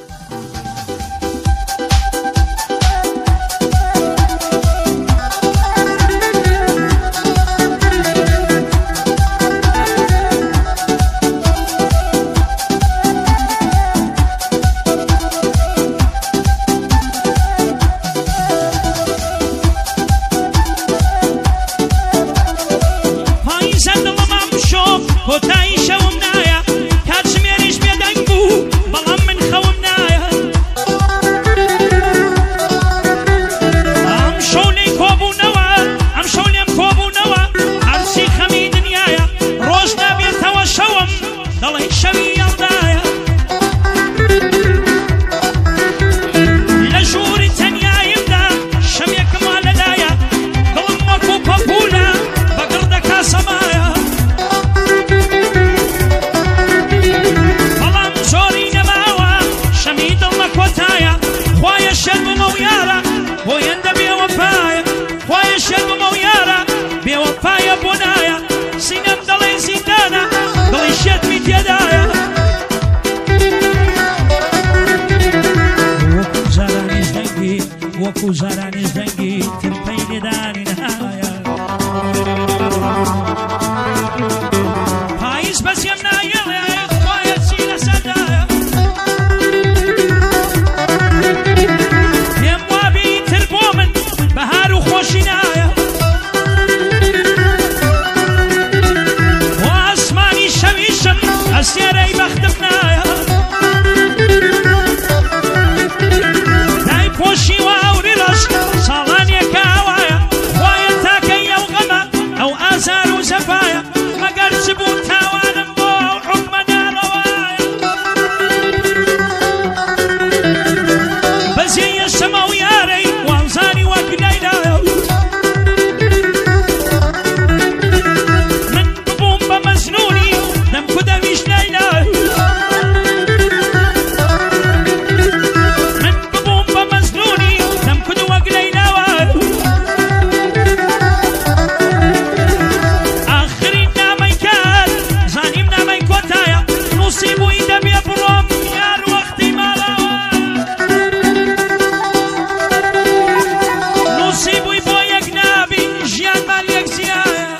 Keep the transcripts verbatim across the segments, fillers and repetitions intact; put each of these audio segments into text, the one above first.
وجراني زنقي تلبين داني نهاية فايز بس يمنا يا اخويا تسينا سدايا يم وابي تربومن بهار وخوشنايا واسماني شويشن السيري بختمنايا داي بوشي واوري صالانيا كاوايا وايا تاكيا وغما او ازار وزفايا ما قال سبوت تاوان مبو حكمنا روايا بزي السما وياري وانزاني وقليلا من بومبا مزنوني لم كدا مش ليلى من بومبا مزنوني لم كدا وقليلا نصيبو يدم يا بروم يا الوقت ما نصيبو يبو يا جنابي جيان مالك زيايا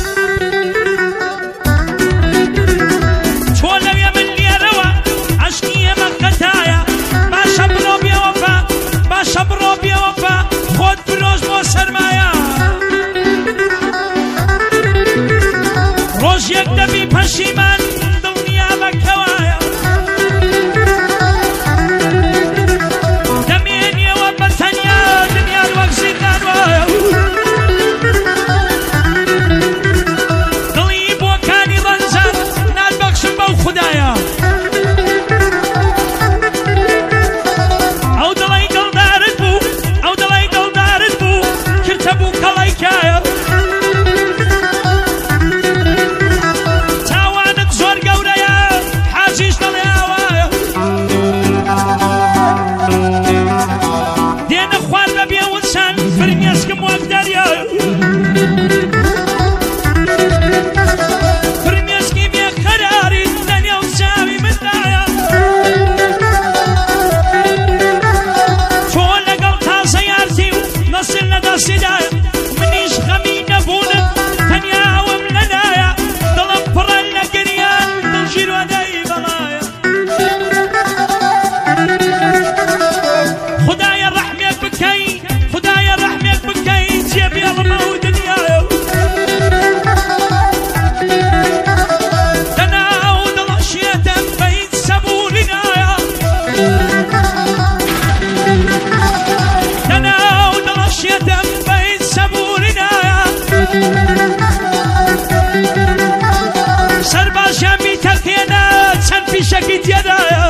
تولو يا من لي روا عشقي يا مقتايا باشا بروب يا وفا باشا بروب يا وفا خود بروز مو سرمايا روز يك دبي پشیمان كوايا دميني وبتنيا دنيا الوقت زيدان وايا قليب وكاني رنزان نال بخشن بو خدايا او دلي قل دارد بو او دلي قل دارد بو كرتبو كلايكايا شكيت يدايا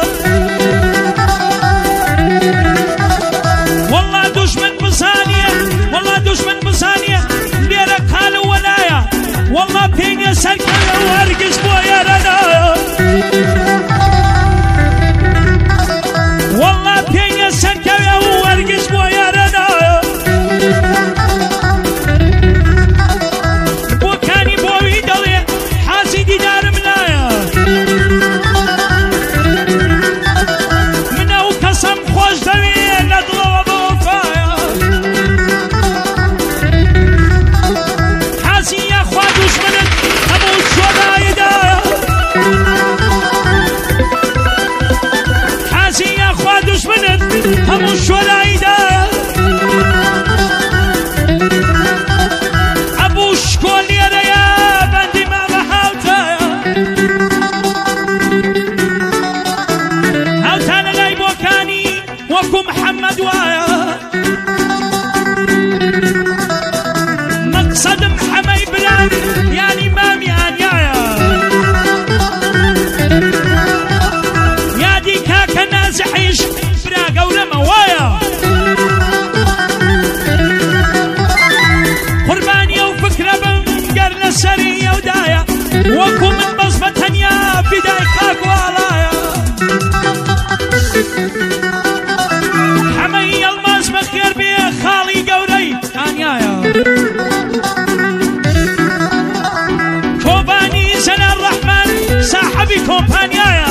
والله دشمن بصانية والله دشمن بصانية ليرك خالو ولايا والله بيني سركة وارقص بويا رنايا والله بيني سركة وارقص بويا رنايا وكاني بوي دلي حاسدي دار ملايا همون شورایی دایە ئەبوو شکۆلیێرەیە بەندی ماوە هاوتایە هاوتانە لای بۆکانی وەکو محەممەد وایە مەقسەدم حەمەی بران یانی مامیان یایە یادی کاکە نازحیش برا گەورەمە وایە قوربانی ئەو فکرە بم گەر لەسەری ئەودایە وەکو من بەس بە تەنیا فیدای کاک واڵایە حەمەی ئەڵماس بەخێر بێ خاڵی گەورەی ئانیایە کۆبانی زەنان ڕەحمان ساحەبی کۆمپانیایە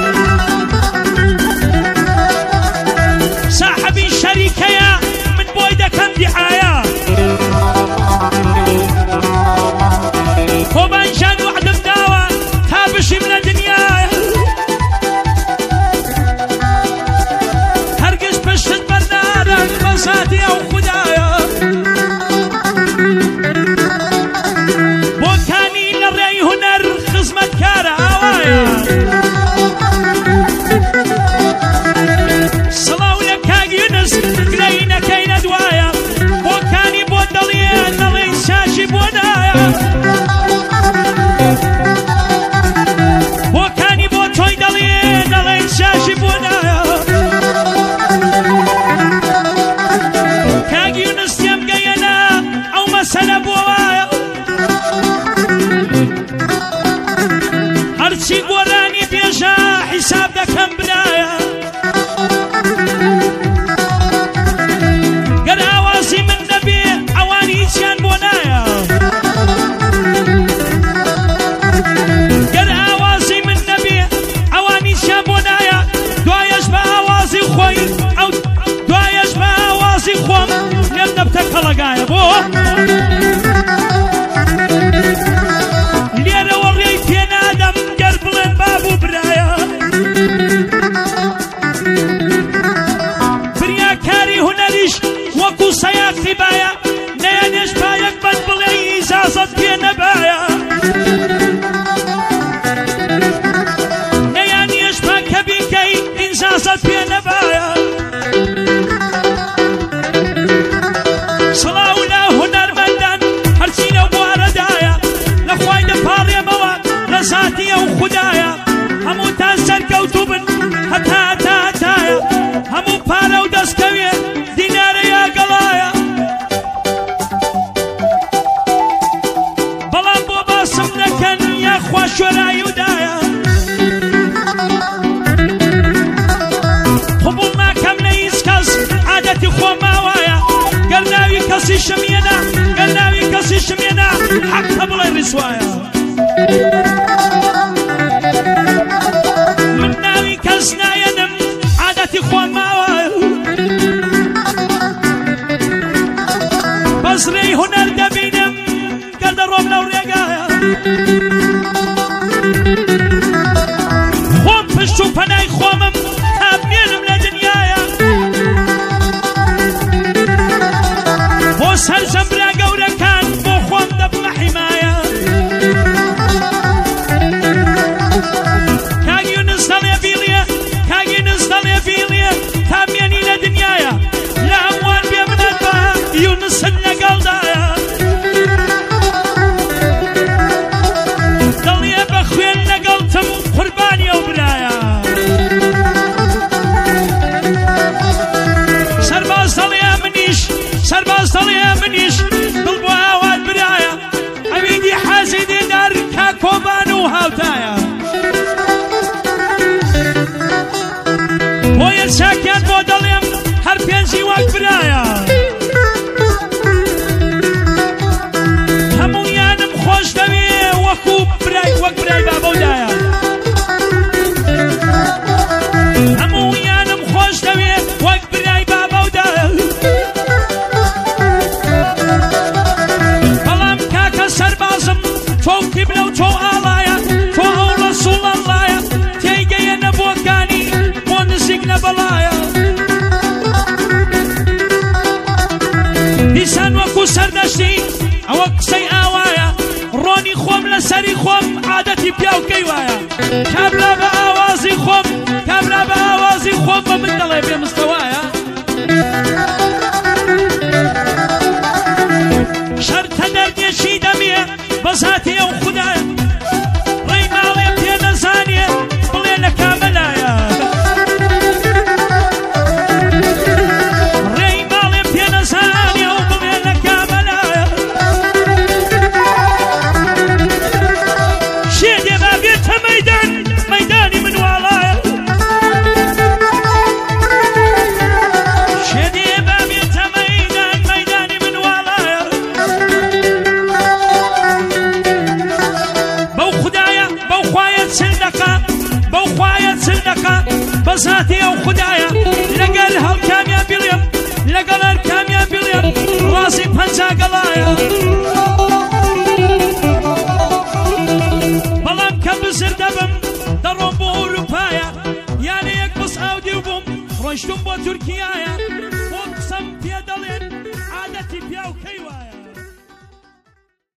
ساحەبی شەریکەیە من بۆی دەکەم دیعایە کۆبانشان وعدم داوە تا بشیم لە دنیایە هەرگیز پشتت بەردارن بەزاتی ئەو خودایە بۆکانی لە ڕێی هونەر خزمەتکارە ئاوایە سڵاو لە کاک یونس گرەینەکەی نەدوایە بۆکانی بۆ دەڵێ نەڵێی ساشی بۆ نایە بۆکانی بۆ تۆی دەڵێ نەڵێی ساشی بۆ نایە کاک یونس تێم گەیەنە ئەو مەسەلە بۆ وایە هەرچی گۆرانی بێژە حیساب دەکەم برایە گەر ئاوازی من نەبێ ئەوانی هیچیان بۆ نایە گەر ئاوازی من نەبێ ئەوانی هیچیان بۆ نایە دوایەش بە ئاوازی خۆی ئەو دوایەش بە ئاوازی خۆم لێم دەبتە کەڵەگایە بۆ لێرەوە ڕێی پێنادەم گەر بڵێن بابوو برایە بریاکاری هونەریش وەکو سەیاقی باە نەیانێش پایەک بەد بڵێ ئیجازەت پێ نەبایە نەیانێش پا کە بیکەی ئیجازەت پێ نەبایە سڵاو لە هونەرمەندان هەرچی لەو بوارەدایە لە خوای دەپاڵێمەوە لە زاتی ئەو خودایە هەمووتان سەرکەوتوو بن هەتا هەتا هەتایە هەموو پارە و دەستکەوێ دینارە یا گەڵایە بەڵام بۆ باسم نەکەن یاخوا شۆرایی ودایە قبوڵ ناکەم لە هیچ کەس عادەتی خۆم ماوایە گەر ناوی کەسی شمێنە گەر ناوی کەسی شمێنە حەقە بڵێ ڕیسوایە من ناوی کەس نایەنم عادەتی خۆم ماوایە بەس ڕێی هونەر دەبینم گەر دەڕۆم لەو ڕێگایە خۆم پشت و پەنای خۆمم تا بمێنم لە دنیایە بۆ سەرجەم برا گەورەکان بۆ خۆم دەبمە حیمایە کاک یونس دەڵێ بیڵیە کاک یونس دەڵێ بیڵیە تا بمێنی لە دنیایە لە هەمووان بێ منەت بە یونست لەگەڵدایە دڵیە بە خوێن لەگەڵتم قوربانی ئەو برایە سەرباز دەڵێ منیش سەرباز دەڵێ منیش دڵ بۆ ئاوات برایە ئەویدی حەزی دێدار کا کۆبان و هاوتایە بۆ یەرچاکیان بۆ دەڵێم هەر پێنجی وەک برایە هەموویانم خۆش دەوێ وەکو برای وەک برای بابەودایە هەموویانم خۆش دەوێ وەک برای بابەودایە بەڵام کاکە سەربازم تۆ کیبلە و تۆ ئاڵایە تۆ ئەو ڕەسوڵ ئەڵایە تێیگەیەنە بۆکانی بۆ نزیک نەبەڵایە بەساتی ئەو خوددایە لەگەر هەڵکامیان بڵێم لەگەڵ هەرکامیان بڵێم ڕاستی پەنجا گەڵایە بەڵام کە بزر دەبم دەڕۆم بۆ ئەوروپایە یانە یەک بەس ئاودی و بووم ڕۆیشتم بۆ تورکیایە